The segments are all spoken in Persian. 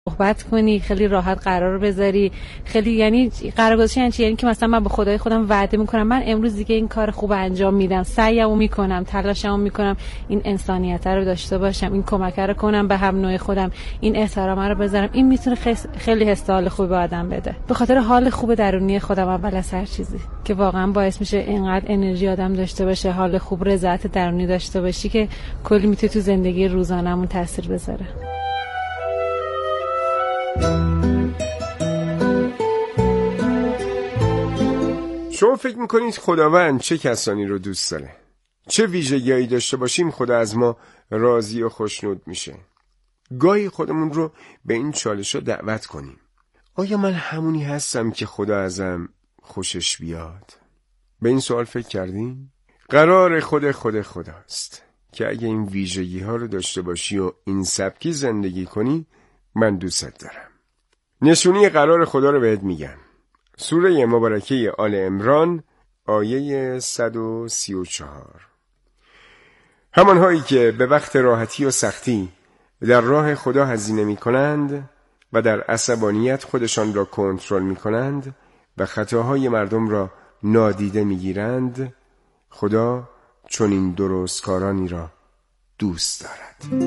صحبت کنی، خیلی راحت قرار بذاری، خیلی یعنی قراردادش یعنی که مثلا من به خدای خودم وعده میکنم من امروز دیگه این کار خوب انجام میدم، سعیمو میکنم، تلاشمو میکنم این انسانیت رو داشته باشم، این کمک رو کنم به هم نوع خودم، این احترام رو بذارم. این میتونه خیلی حس حال خوبی به آدم بده، به خاطر حال خوب درونی خودم اول از هر چیزی که واقعا باعث میشه اینقدر انرژی آدم داشته باشه، حال خوب، رضایت درونی داشته باشی که کلی میتونه تو زندگی روزانه‌مون تاثیر بذاره. شما فکر میکنید خداوند چه کسانی رو دوست داره؟ چه ویژگی‌هایی داشته باشیم خدا از ما راضی و خوشنود میشه؟ گاهی خودمون رو به این چالش‌ها دعوت کنیم. آیا من همونی هستم که خدا ازم خوشش بیاد؟ به این سوال فکر کردین؟ قرار خداست که اگه این ویژگی‌ها رو داشته باشی و این سبکی زندگی کنی، من دوستت دارم. نشونی قرار خدا رو بهت میگم. سوره مبارکه آل عمران آیه 134. همانهایی که به وقت راحتی و سختی در راه خدا هزینه می کنند و در عصبانیت خودشان را کنترل می کنند و خطاهای مردم را نادیده می گیرند، خدا چنین درستکارانی را دوست دارد.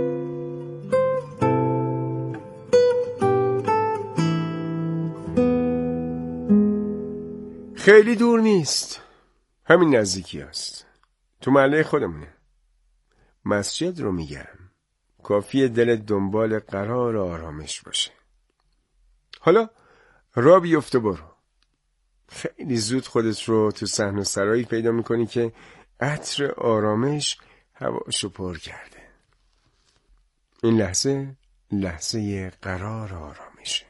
خیلی دور نیست، همین نزدیکی است، تو محله خودمونه. مسجد رو میگم، کافیه دلت دنبال قرار آرامش باشه. حالا را بیفته برو. خیلی زود خودت رو تو صحن و سرایی پیدا میکنی که عطر آرامش هواشو پر کرده. این لحظه قرار آرامشه.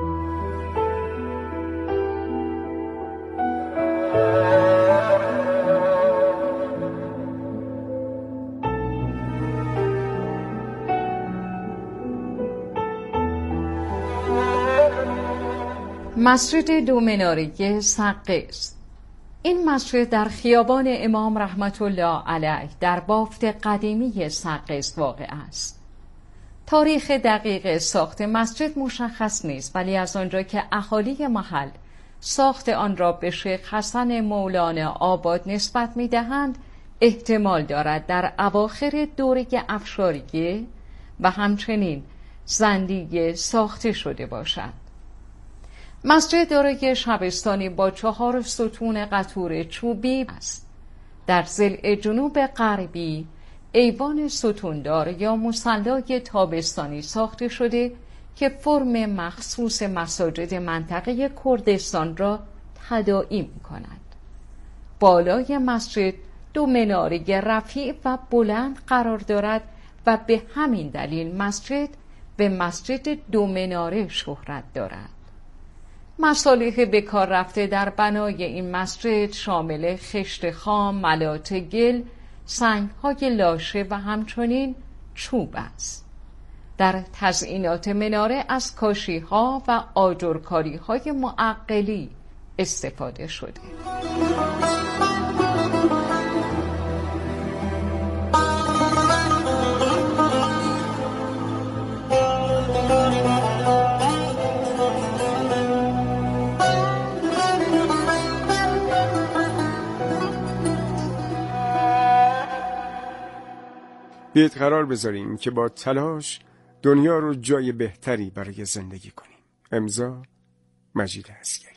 مسجد دومناری سقز. این مسجد در خیابان امام رحمت الله علیه در بافت قدیمی سقز واقع است. تاریخ دقیق ساخت مسجد مشخص نیست، ولی از آنجا که اهالی محل ساخت آن را به شیخ حسن مولانا آباد نسبت می‌دهند، احتمال دارد در اواخر دوره افشاریه و همچنین زندیه ساخته شده باشد. مسجد دارای شبستانی با 4 ستون قطور چوبی است. در ضلع جنوب غربی ایوان ستوندار یا مصلی تابستانی ساخته شده که فرم مخصوص مساجد منطقه کردستان را تداعی می‌کند. بالای مسجد 2 مناره رفیع و بلند قرار دارد و به همین دلیل مسجد به مسجد 2 مناره شهرت دارد. مصالح به کار رفته در بنای این مسجد شامل خشت خام، ملات گل، سنگ‌های لاشه و همچنین چوب است. در تزئینات مناره از کاشی‌ها و آجرکاری‌های معقلی استفاده شده. بیایید قرار بذاریم که با تلاش دنیا رو جای بهتری برای زندگی کنیم. امضا مجید عسگری.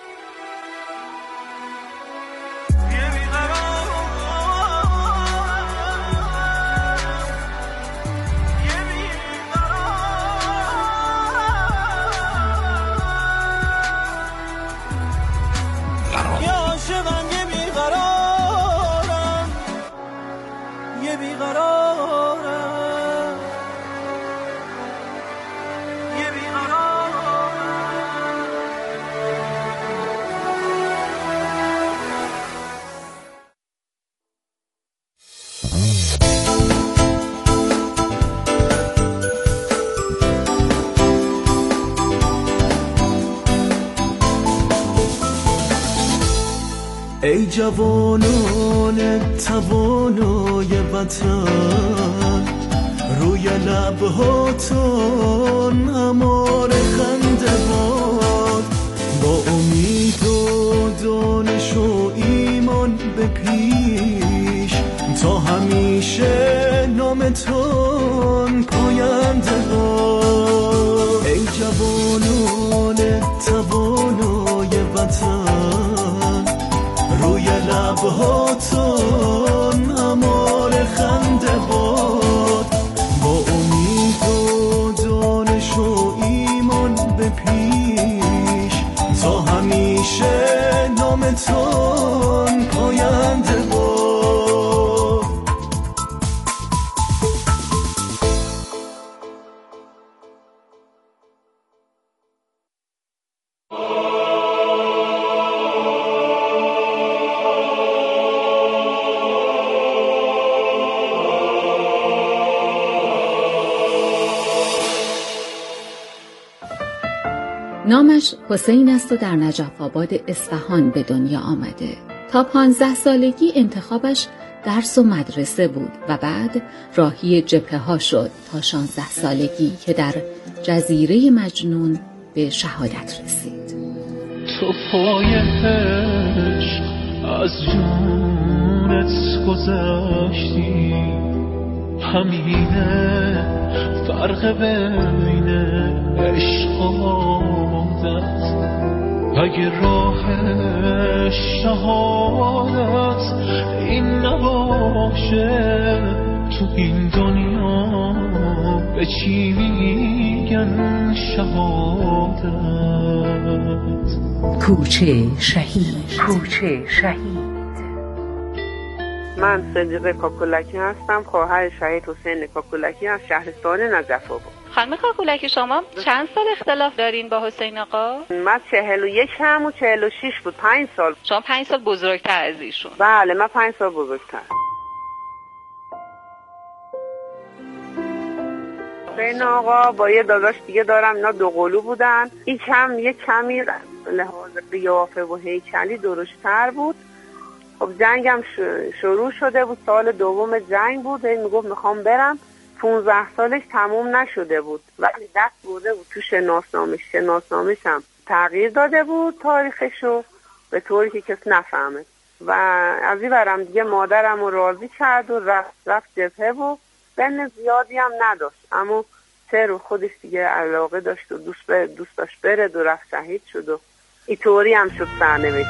ای جوانان توانای وطن، روی لبهاتون امار خنده باد، با امید و دانش و ایمان به پیش، تا همیشه نامتون پاینده باد. ای جوانان توانای وطن، روی لبهاتون امار خنده باد، با امید و دانش و ایمان به پیش، تا همیشه نامتون پاینده باد. نامش حسین است و در نجف آباد اصفهان به دنیا آمده. تا 15 سالگی انتخابش درس و مدرسه بود و بعد راهی جبهه ها شد تا 16 سالگی که در جزیره مجنون به شهادت رسید. تو پای عشق از جونت گذشتی، همینه فرق بین عشق و عادت. اگه راه شهادت این نباشه، تو این دنیا به چی میگن شهادت؟ کوچه شهید. کوچه شهید. من صدیقه کاکولکی هستم، خواهر شهید حسین کاکولکی از شهرستان نجف آباد. خانم کاکولکی شما چند سال اختلاف دارین با حسین آقا؟ من 41 هم و 46 بود، 5 سال. شما 5 سال بزرگتر از ایشون؟ بله من 5 سال بزرگتر. حسین آقا با یه داداش دیگه دارم، اینا دو قلو بودن. این یه کمی لحاظ قیافه و هیکلی درشتر بود. خب جنگم شروع شده بود، سال دوم جنگ بود. این میگفت میخوام برم. 15 سالش تموم نشده بود ولی دست برده بود تو شناسنامش هم تغییر داده بود تاریخشو به طوری که کس نفهمه. و از این برم دیگه مادرم رو راضی کرد و رفت جبهه و سن زیادی هم نداشت، اما رو خودش دیگه علاقه داشت و دوست داشت بره و رفت شهید شد و اینطوری هم شد سرنوشت.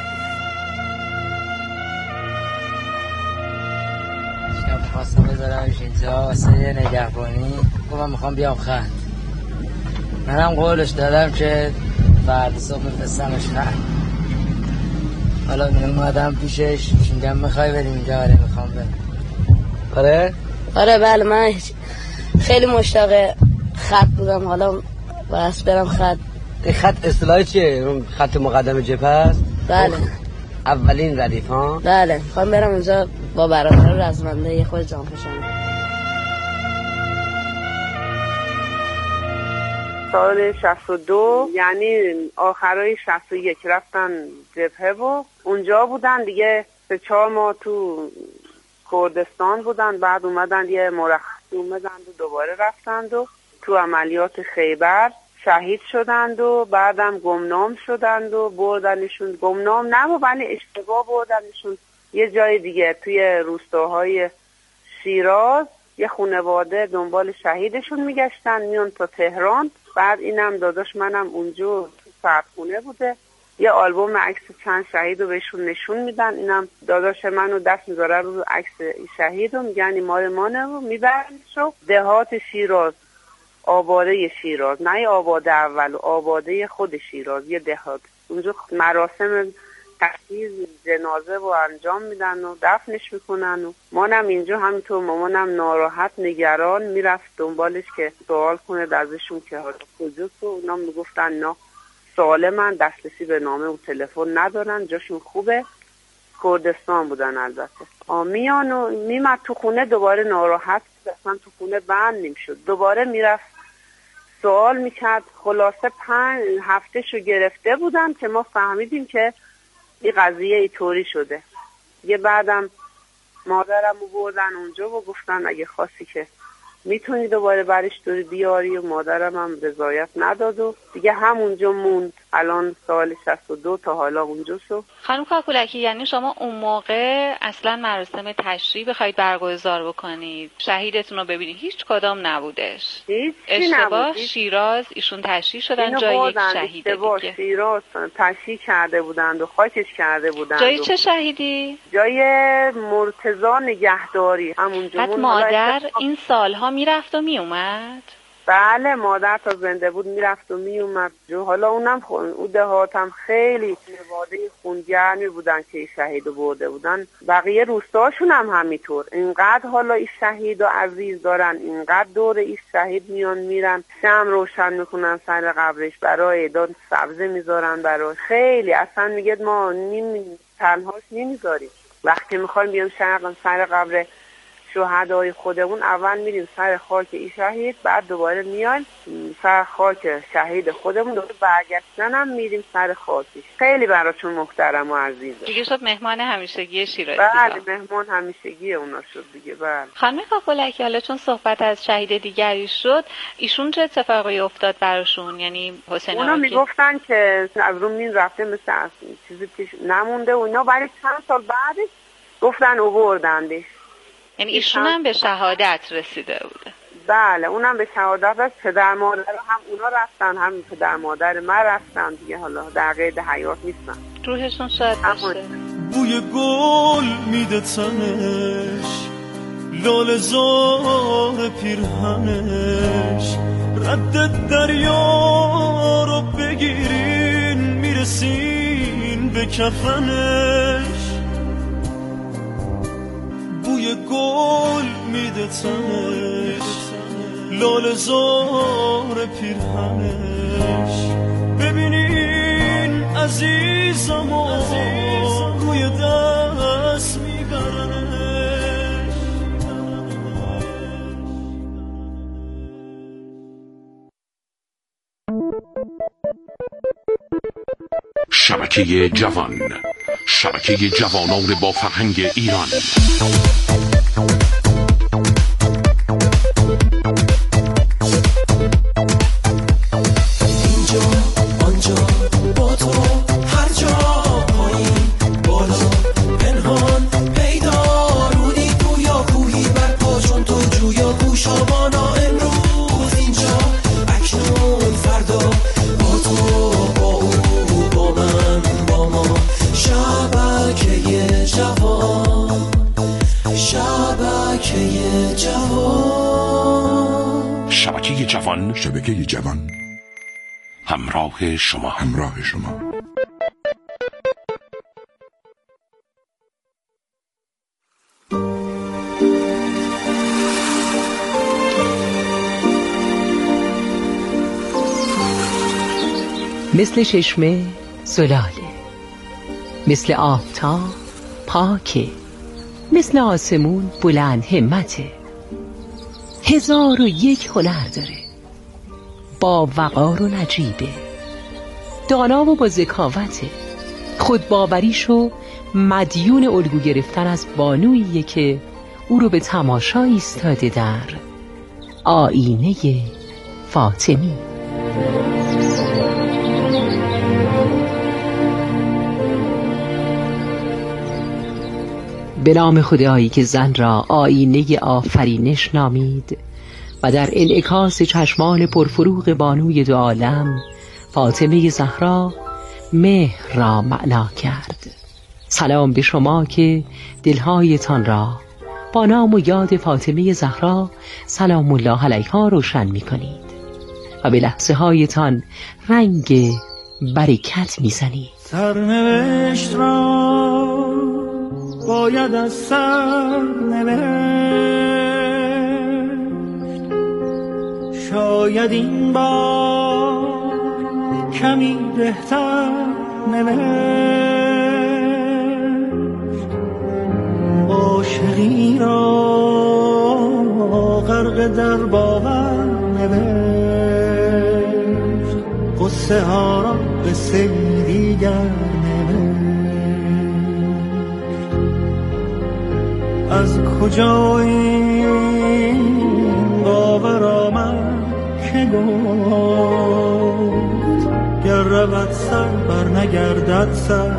خواستم بذارمش اینجا واسه نگهبانی. گفتم میخوام بیام خط. منم قولش دادم که فردا صبح میفرستمش خط. حالا اومدم پیشش میگم میخوای بریم اینجا؟ آره میخوام بریم. آره بله من خیلی مشتاق خط بودم، حالا بس برم خط. این خط اصطلاحی چیه؟ اون خط مقدم جبهه است؟ بله اولین ردیف ها؟ بله میخوام برم اونجا با برادر رزمنده یه خود جانفشانه. سال 62 یعنی آخرای 61 رفتن جبهه و اونجا بودن دیگه. 3-4 ماه تو کردستان بودن، بعد اومدن یه مرخصی اومدن و دوباره رفتند و تو عملیات خیبر شهید شدند و بعدم گمنام شدند و بردنشون. گمنام نه ولی اشتباه بردنشون یه جای دیگه توی روستاهای شیراز. یه خانواده دنبال شهیدشون میگشتن میان تا تهران. بعد اینم داداش منم اونجا تو سردخونه بوده، یه آلبوم عکس چند شهید رو بهشون نشون میدن. اینم داداش منو دست میذاره رو عکس شهید رو، میگن این مال مانه رو میبرنشو دهات شیراز، آباده شیراز، نه آباده اول، آباده خود شیراز، یه دهات. اونجا مراسم تجهیز جنازه رو انجام میدن و دفنش میکنن و مانم اینجا همینطور. مامانم ناراحت نگران میرفت دنبالش که سوال کنه ازشون که حالا کجاست و اونا میگفتن نه سالمن، دسترسی به نامه و تلفن ندارن، جاشون خوبه. کردستان بودن البته. میان و میمد تو خونه دوباره ناراحت، اصلا تو خونه بند نمیشد، دوباره میرفت سوال میکرد. خلاصه 5 هفتهشو گرفته بودن که ما فهمیدیم که این قضیه اینطوری شده. یه بعدم مادرم رو بردن اونجا و گفتن اگه خواستی که میتونی دوباره برش داری بیاری. و مادرم هم رضایت نداد و دیگه همونجا موند. الان سال 62 تا حالا اونجا شد. خانم کاکولکی، یعنی شما اون موقع اصلا مراسم تشریح بخواید برگزار بکنید شهیدتون رو ببینید هیچ کدام نبودش؟ هیچ اشتباه نبود. شیراز ایشون تشریح شدن جای یک شهید دیگه. شیراز تشریح کرده بودند و خاکش کرده بودند. جای چه شهیدی؟ جای مرتضی نگهداری همونجا. بعد مادر این سالها میرفت و میومد؟ بله، مادر تا زنده بود میرفت و میومد. حالا اونم اون دهاتم خیلی خانواده خونگرمی بودن که شهید برده بودن. بقیه روستاشون هم همینطور. اینقدر حالا این شهید و عزیز دارن، اینقدر دور این شهید میان میرن، شمع روشن میکنن سر قبرش، برای داد سبزه میذارن برای. خیلی اصلا میگه ما تنهاش نمیذاریم. وقتی میخوایم بیام سر قبر شهدای خودمون اول میریم سر خاک این شهید، بعد دوباره میایم سر خاک شهید خودمون، دوباره برگشتن هم میریم سر خاکش. خیلی براشون محترم و عزیزه. دیگه شد مهمان همیشگی شیرازی. بله، مهمان همیشگی اونا شد دیگه. بله. خانم کاکولکی، حالا چون صحبت از شهید دیگری شد، ایشون چه اتفاقی افتاد براشون؟ یعنی حسین اونا میگفتن که از رو مین رفته، مثل چیزی پیش نمونده و اینا. برای چند سال بعدش گفتن آوردندش. یعنی ایشون هم به شهادت رسیده بوده؟ بله، اونم به شهادت رسید. پدر مادر هم اونا رفتن، هم پدر مادر من رفتن دیگه. حالا در قید حیات نیستن. روحشون شاید باشه. بوی گل میده تنش، لاله زار پیرهنش، رد دریا رو بگیرین میرسین به کفنش. بوی گل میده تنش، لاله زار پیرهنش، ببینین عزیزمو روی دست میبرنش. شبکه جوان، شبکه جوانان با فرهنگ ایران. اینجا آنجا با تو، هر جا پایین بالا پنهان پیدا، رودی گویا کوهی بر پا چون تو جویا پوشابانا. امروز اینجا اکنون فردا با تو، با او، با من، با ما. شبکه جوان، شبکه جوان، شبکه جوان، شبکه جوان، همراه شما، همراه شما. مثل چشمه زلاله، مثل آفتاب پاکه، مثل آسمون بلند همته، 1001 هنر داره، با وقار و نجیبه، دانا و با ذکاوته، خودباوریشو مدیون الگو گرفتن از بانوییه که او رو به تماشا ایستاده در آینه فاطمی. به نام خدایی که زن را آینه آفرینش نامید و در انعکاس چشمان پرفروغ بانوی دو عالم فاطمه زهرا مهر را معنا کرد. سلام به شما که دلهایتان را با نام و یاد فاطمه زهرا سلام الله علیها روشن می کنید و به لحظه هایتان رنگ برکت می زنید. سرنوشت را باید از سر نوشت، شاید این بار کمی بهتر نوشت. عاشقی را غرق در باور نوشت، قصه ها را قصه دیگر از کجا این گفت گر رود سر بر نگردد سر.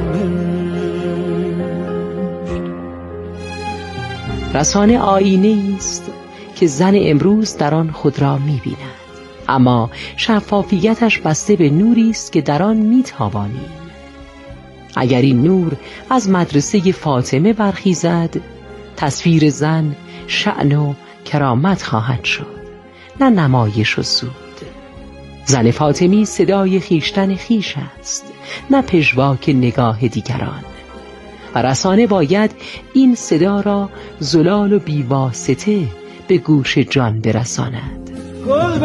رسانه آینه است که زن امروز در آن خود را می‌بیند، اما شفافیتش بسته به نوری است که در آن می‌توانیم. اگر این نور از مدرسه فاطمه برخیزد، تصویر زن شأن و کرامت خواهد شد، نه نمایش و سود. زن فاطمی صدای خیشتن خیش است، نه پژواک نگاه دیگران. و رسانه باید این صدا را زلال و بیواسطه به گوش جان برساند. گل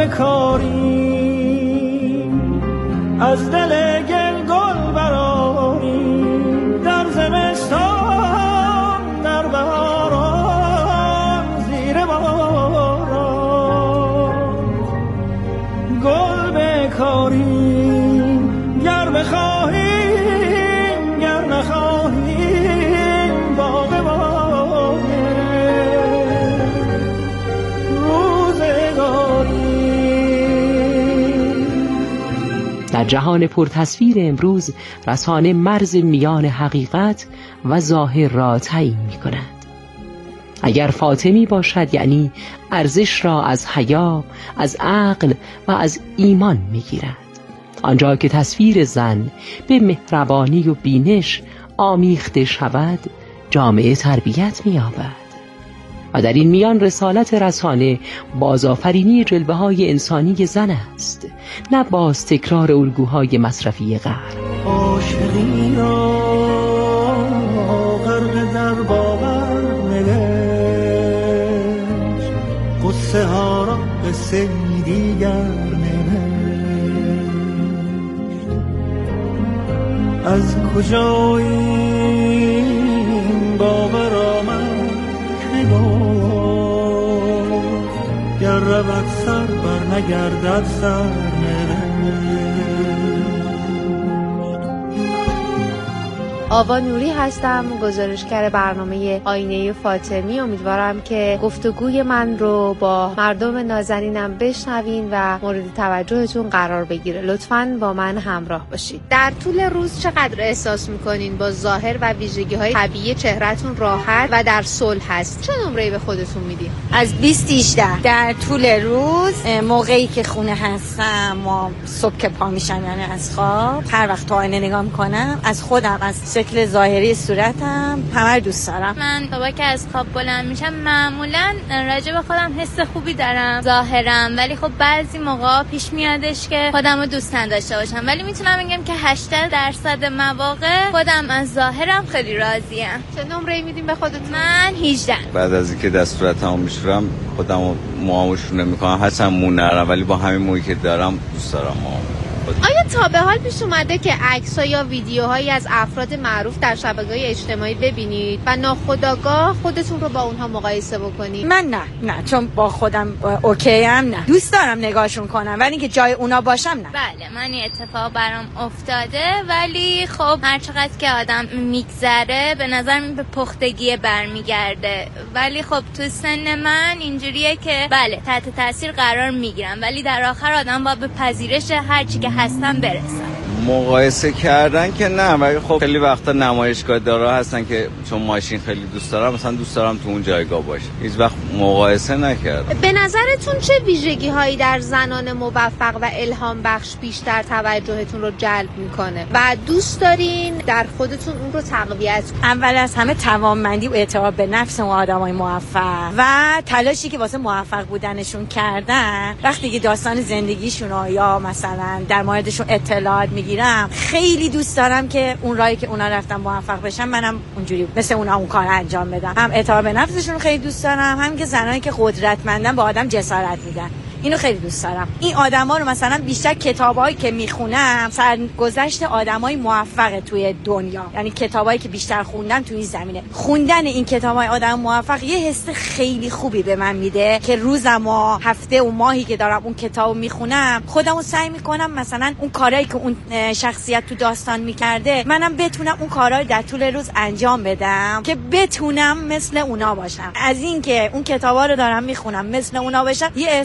بکاریم از دل گل گل براریم، در زمستان در بهاران زیر باران. گل بکاریم گر بخواهیم گر نخواهیم باغ در جهان پرتصویر امروز رسانه مرز میان حقیقت و ظاهر را تعیین می کند. اگر فاطمی باشد یعنی ارزش را از حیا، از عقل و از ایمان می گیرد. آنجا که تصویر زن به مهربانی و بینش آمیخته شود، جامعه تربیت می یابد. و در این میان رسالت رسانه بازآفرینی جلوه‌های انسانی زن است، نه باز تکرار الگوهای مصرفی غرب. عاشقی را غرق در باور نوشت، قصه ها را قصه دیگر نوشت. از کجا این باور آمد گر رود سر بر نگردد سر. آوا نوری هستم، گزارشگر برنامه آینه فاطمی. امیدوارم که گفتگوی من رو با مردم نازنینم بشنوین و مورد توجهتون قرار بگیره. لطفاً با من همراه باشید. در طول روز چقدر احساس میکنین با ظاهر و ویژگی‌های طبیعی چهرهتون راحت و در صلح هست؟ چه نمره‌ای به خودتون میدین؟ از 20 در طول روز، موقعی که خونه هستم و صبح که پا میشم، یعنی از خواب، هر وقت تو آینه نگاه میکنم، از خودم، از شکل ظاهری صورتم همه دوست دارم. من صبح که از خواب بلند میشم معمولا راجع به خودم حس خوبی دارم ظاهرم، ولی خب بعضی موقع پیش میادش که خودم رو دوست نداشته باشم، ولی میتونم بگم که 80% مواقع خودم از ظاهرم خیلی راضیم. چه نمره‌ای میدیم به خودتون؟ من 18. بعد از اینکه دست صورتمو میشورم خودمو موامو شونه میکنم، هستم مو نرم، ولی با همین مویی که دارم دوست دارم موامو. آیا تا به حال پیش اومده که عکس‌ها یا ویدیوهایی از افراد معروف در شبکه‌های اجتماعی ببینید و ناخودآگاه خودتون رو با اونها مقایسه بکنید؟ من نه، چون با خودم اوکی ام، نه دوست دارم نگاهشون کنم، ولی اینکه جای اونا باشم نه. بله، من این اتفاق برام افتاده، ولی خب هر چقدر که آدم میگذره به نظر من به پختگی برمیگرده، ولی خب تو سن من اینجوریه که بله تحت تاثیر قرار میگیرم، ولی در آخر آدم باید به پذیرش هر چی که هستن برسن. مقایسه کردن که نه، ولی خب خیلی وقتا نمایشگاه دارا هستن که چون ماشین خیلی دوست دارم، مثلا دوست دارم تو اون جایگاه باشه. هیچ وقت مقایسه نکردم. به نظرتون چه ویژگی هایی در زنان موفق و الهام بخش بیشتر توجهتون رو جلب میکنه و دوست دارین در خودتون اون رو تقویت کنین؟ اول از همه توانمندی و اعتماد به نفس اون آدمای موفق و تلاشی که واسه موفق بودنشون کردن. وقتی که داستان زندگیشون رو یا مثلا در موردشون اطلاعات میگیرم، خیلی دوست دارم که اون راهی که اونا رفتن موفق بشن منم اونجوری مثل اونا اون کار انجام بدم. هم اعتماد به نفسشون خیلی دوست دارم، هم که زنایی که قدرتمندن با آدم جسارت میدن، اینو خیلی دوست دارم. این آدما رو مثلا بیشتر کتابایی که میخونم سرگذشت آدمای موفق توی دنیا، یعنی کتابایی که بیشتر خوندم توی این زمینه، خوندن این کتابای آدم موفق یه حس خیلی خوبی به من میده که روزم و هفته و ماهی که دارم اون کتابو میخونم خودمو سعی میکنم مثلا اون کارهایی که اون شخصیت تو داستان میکرده منم بتونم اون کارا رو در طول روز انجام بدم که بتونم مثل اونا باشم. از این که اون کتابا رو دارم میخونم مثل اونا باشم، یه احساس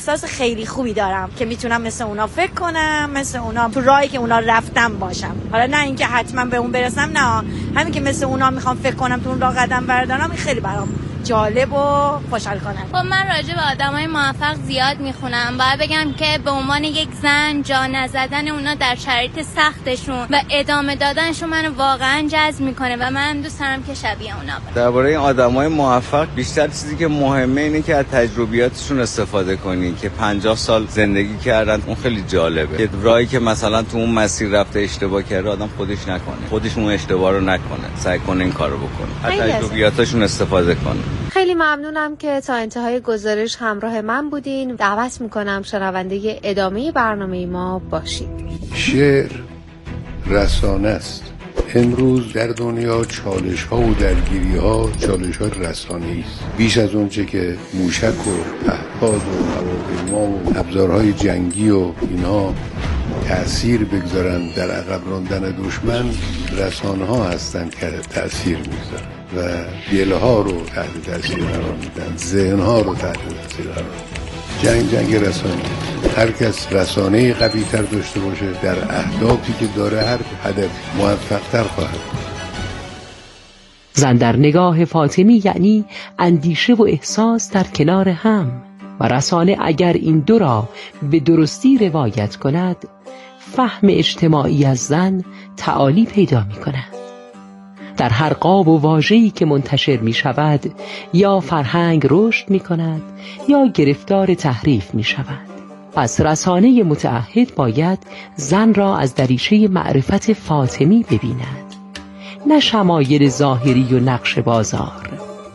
خیلی خوبی دارم که میتونم مثل اونا فکر کنم، مثل اونا تو راهی که اونا رفتم باشم. حالا نه اینکه حتما به اون برسم، نه، همین که مثل اونا میخوام فکر کنم تو اون راه قدم بردارم، این خیلی برام جالب و خوشحال کننده. خب من راجع به آدمای موفق زیاد میخونم. باید بگم که به عنوان یک زن جا نزدن اونا در شرایط سختشون و ادامه دادنشون منو واقعا جذب میکنه و من دوست دارم که شبیه اونا باشم. درباره این آدمای موفق بیشتر چیزی که مهمه اینه که از تجربیاتشون استفاده کنی که 50 سال زندگی کردن. اون خیلی جالبه که راهی که مثلا تو اون مسیر رفته اشتباه کرده آدم خودش نکنه، خودش اون اشتباه رو نکنه، سعی کنه این کارو بکنه، از تجربیاتشون استفاده کنه. خیلی ممنونم که تا انتهای گزارش همراه من بودین. دعوت میکنم شنونده ادامه برنامه ما باشید. شعر رسانه است. امروز در دنیا چالش ها و درگیری ها چالش ها رسانه‌ای است. بیش از اونچه که موشک و پهپاد و هواپیما و ابزارهای جنگی و اینها تأثیر بگذارن در عقب راندن دشمن، رسانه ها هستند که تأثیر میگذارن و دلها رو تحت تأثیر قرار میدن، ذهنها رو تحت تأثیر قرار میدن. جنگ رسانه، هر کس رسانه قوی تر داشته باشه در اهدافی که داره، هر هدف موفق تر خواهد. زن در نگاه فاطمی یعنی اندیشه و احساس در کنار هم، و رسانه اگر این دو را به درستی روایت کند، فهم اجتماعی از زن تعالی پیدا می کند. در هر قاب و واژه‌ای که منتشر می شود، یا فرهنگ رشد می کند یا گرفتار تحریف می شود. پس رسانه متعهد باید زن را از دریچه معرفت فاطمی ببیند، نه شمایل ظاهری و نقش بازار.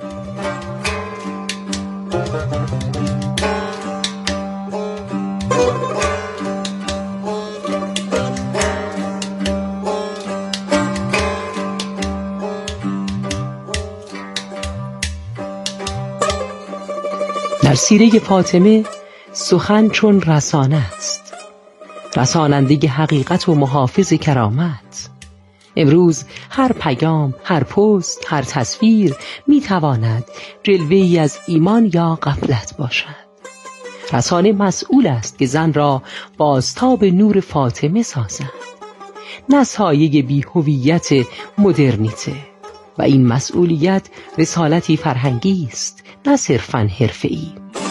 در سیره فاطمه سخن چون رسانه است، رساننده حقیقت و محافظ کرامت. امروز هر پیام، هر پست، هر تصویر میتواند جلوه‌ای از ایمان یا غفلت باشد. رسانه مسئول است که زن را بازتاب نور فاطمه سازد، نه سایه بی‌هویت مدرنیته. و این مسئولیت رسالتی فرهنگی است، نه صرفاً حرفه‌ای.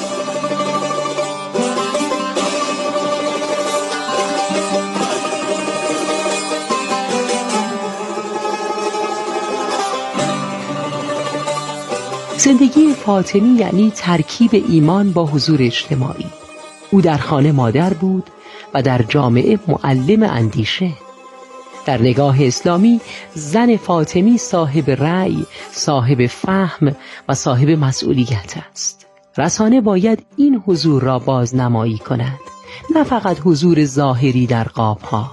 زندگی فاطمی یعنی ترکیب ایمان با حضور اجتماعی. او در خانه مادر بود و در جامعه معلم اندیشه. در نگاه اسلامی زن فاطمی صاحب رأی، صاحب فهم و صاحب مسئولیت است. رسانه باید این حضور را بازنمایی کند، نه فقط حضور ظاهری در قاب‌ها.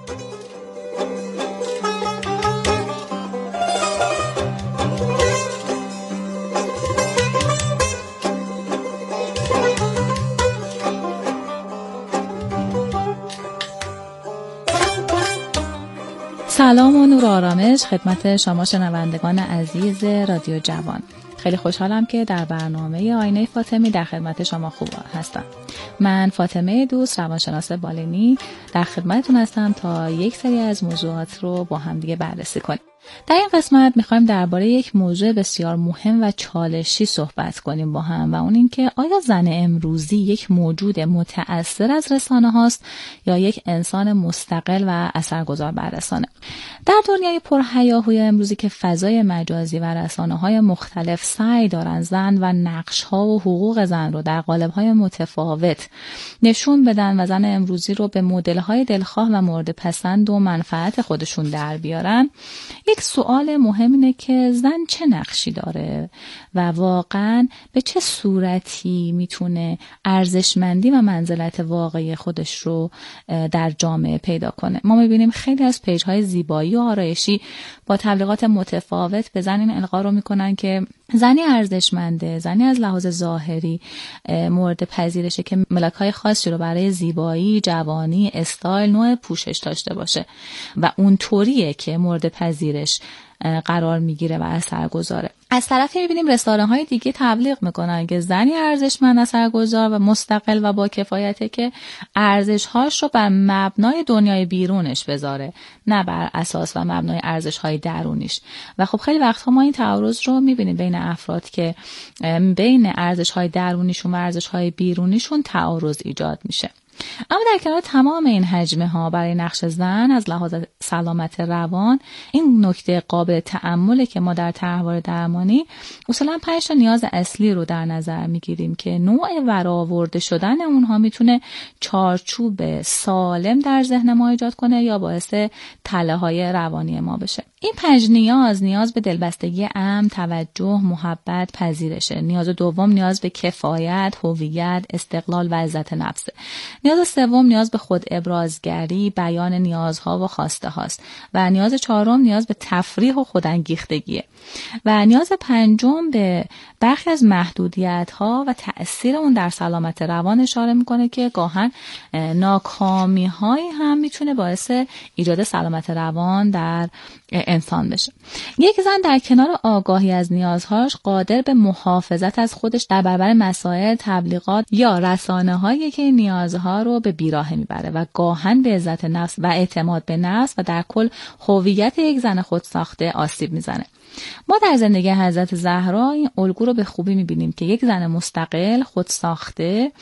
سلام و نور و آرامش خدمت شما شنوندگان عزیز رادیو جوان. خیلی خوشحالم که در برنامه آینه فاطمی در خدمت شما خوب هستم. من فاطمه دوست، روانشناس بالینی، در خدمتتون هستم تا یک سری از موضوعات رو با هم دیگه بررسی کنیم. در این قسمت میخوایم درباره یک موضوع بسیار مهم و چالشی صحبت کنیم با هم، و اون این که آیا زن امروزی یک موجود متأثر از رسانه هاست یا یک انسان مستقل و اثرگذار بر رسانه؟ در دنیای پرهیاهوی امروزی که فضای مجازی و رسانه های مختلف سعی دارن زن و نقش ها و حقوق زن رو در قالب های متفاوت نشون بدن و زن امروزی رو به مدل های دلخواه و مورد پسند و منفعت خودشون در بیارن، یک سوال مهم اینه که زن چه نقشی داره و واقعا به چه صورتی میتونه ارزشمندی و منزلت واقعی خودش رو در جامعه پیدا کنه. ما میبینیم خیلی از پیج‌های زیبایی و آرایشی با تبلیغات متفاوت به زن این القا رو میکنن که زنی ارزشمنده، زنی از لحاظ ظاهری مورد پذیرشه که ملاک‌های خاصی رو برای زیبایی، جوانی، استایل، نوع پوشش داشته باشه و اون طوریه که مورد پذیرشه خودش قرار میگیره و اثرگذاره. از طرفی میبینیم رسانه‌های دیگه تبلیغ میکنن که زنی ارزشمند، اثرگذار و مستقل و با کفایته که ارزش‌هاش رو بر مبنای دنیای بیرونش بذاره، نه بر اساس و مبنای ارزش‌های درونیش. و خب خیلی وقت‌ها ما این تعارض رو میبینیم بین افراد که بین ارزش‌های درونیشون و ارزش‌های بیرونیشون تعارض ایجاد میشه. اما در کنار تمام این حجمه ها برای نقش زن از لحاظ سلامت روان، این نکته قابل تأمله که ما در طرحواره درمانی اصولا 5 تا نیاز اصلی رو در نظر میگیریم که نوع برآورده شدن اونها میتونه چارچوب سالم در ذهن ما ایجاد کنه یا باعث تله های روانی ما بشه. این 5 نیاز به دلبستگی امن، توجه، محبت، پذیرشه. نیاز دوم نیاز به کفایت، هویت، استقلال و عزت نفس. نیاز سوم نیاز به خود ابرازگری، بیان نیازها و خواسته هاست. و نیاز چهارم نیاز به تفریح و خودانگیختگیه. و نیاز پنجم به برخی از محدودیت ها و تأثیر اون در سلامت روان اشاره میکنه که گاهن ناکامی هایی هم میتونه باعث ایجاد سلامت روان در انسان بشه. یک زن در کنار آگاهی از نیازهاش قادر به محافظت از خودش در برابر مسائل، تبلیغات یا رسانه‌هایی که این نیازها رو به بیراهه میبره و گاهن به عزت نفس و اعتماد به نفس و در کل هویت یک زن خودساخته آسیب میزنه. ما در زندگی حضرت زهرا این الگو رو به خوبی میبینیم که یک زن مستقل، خودساخته،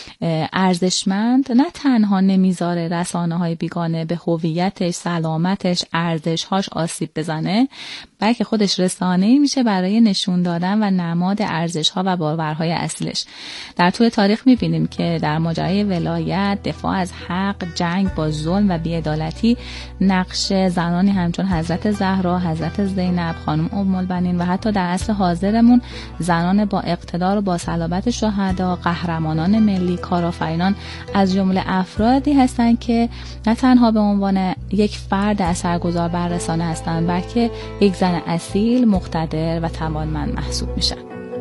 ارزشمند نه تنها نمیذاره رسانه‌های بیگانه به هویتش، سلامتش، ارزش‌هاش آسیب بزنه، بلکه خودش رسانه‌ای میشه برای نشون دادن و نماد ارزش‌ها و باورهای اصلش. در طول تاریخ میبینیم که در ماجرای ولایت، دفاع از حق، جنگ با ظلم و بی‌عدالتی نقش زنانی همچون حضرت زهرا، حضرت زینب، خانم ام البنین و حتی در عصر حاضرمون زنان با اقتدار و با صلابت شهدا، قهرمانان ملی، کارآفرینان از جمله افرادی هستند که نه تنها به عنوان یک فرد اثرگذار بر رسانه هستند، بلکه یک زن اصیل، مقتدر و توانمند محسوب میشن.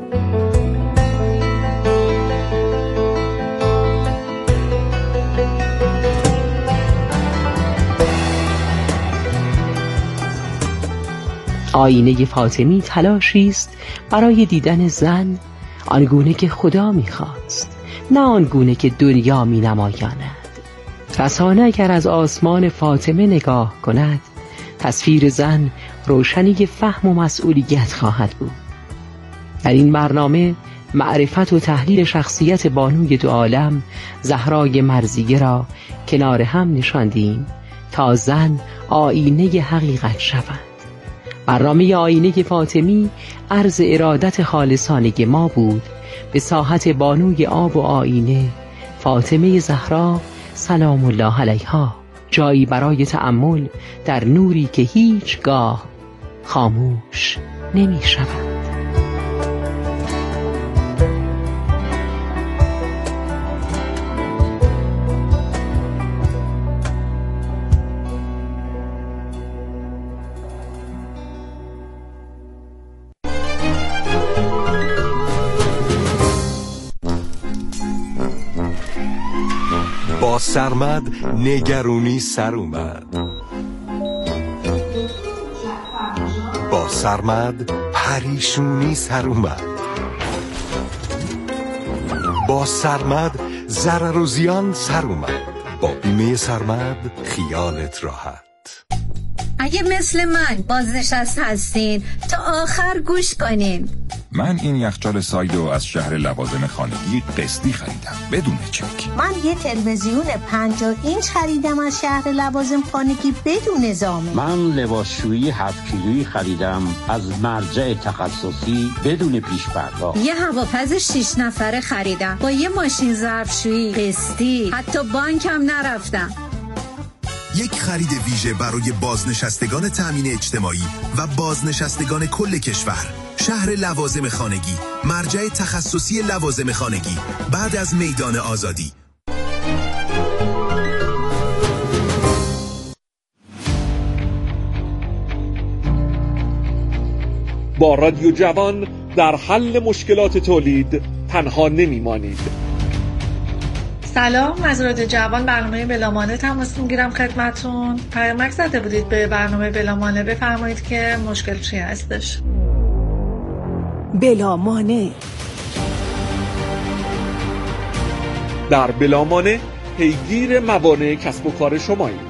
آینه فاطمی تلاشی است برای دیدن زن آنگونه که خدا می‌خواست، نه آنگونه که دنیا می‌نمایاند. رسانه اگر از آسمان فاطمه نگاه کند، تصویر زن روشنی فهم و مسئولیت خواهد بود. در این برنامه معرفت و تحلیل شخصیت بانوی دو عالم زهرای مرضیه را کنار هم نشاندیم تا زن آینه حقیقت شود. برنامه آینه فاطمی عرض ارادت خالصانه ما بود به ساحت بانوی آب و آینه فاطمه زهرا سلام الله علیها، جایی برای تأمل در نوری که هیچگاه خاموش نمی شود. با سرمد نگرونی سر اومد، با سرمد پریشونی سر اومد، با سرمد ضرر و زیان سر اومد. با بیمه سرمد خیالت راحت. اگه مثل من بازنشسته هستین تا آخر گوش کنین. من این یخچال سایدو از شهر لوازم خانگی قسطی خریدم بدون چک. من یه تلویزیون 50 اینچ خریدم از شهر لوازم خانگی بدون زامن. من لباسشویی 7 کیلویی خریدم از مرجع تخصصی بدون پیش پرداخت. یه هواپز 6 نفره خریدم با یه ماشین ظرفشویی قسطی، حتی بانک هم نرفتم. یک خرید ویژه برای بازنشستگان تأمین اجتماعی و بازنشستگان کل کشور. شهر لوازم خانگی، مرجع تخصصی لوازم خانگی، بعد از میدان آزادی. با رادیو جوان در حل مشکلات تولید تنها نمیمانید. سلام، از رادیو جوان برنامه بلامانه تماس میگیرم خدمتون. پیامک زده بودید به برنامه بلامانه، بفرمایید که مشکل چی هستش. بلامانه. در بلامانه پیگیر موانع کسب و کار شماییم.